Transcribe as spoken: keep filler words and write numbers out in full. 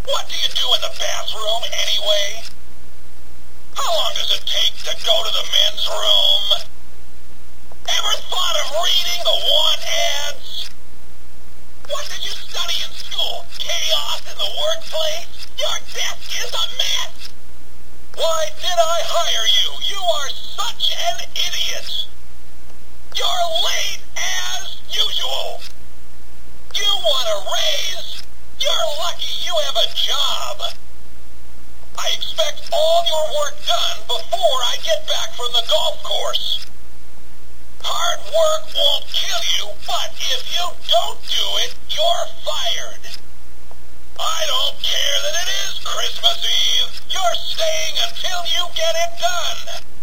What do you do in the bathroom anyway? How long does it take to go to the men's room? Ever thought of reading the want ads? What did you study in school? Chaos in the workplace? Your desk is a mess! Why did I hire you? You are such an idiot! You're late as usual! You want a raise? You're lucky you have a job! I expect all your work done before I get back from the golf course. Hard work won't kill you, but if you don't do it, you're fired. I don't care that it is Christmas Eve. You're staying until you get it done.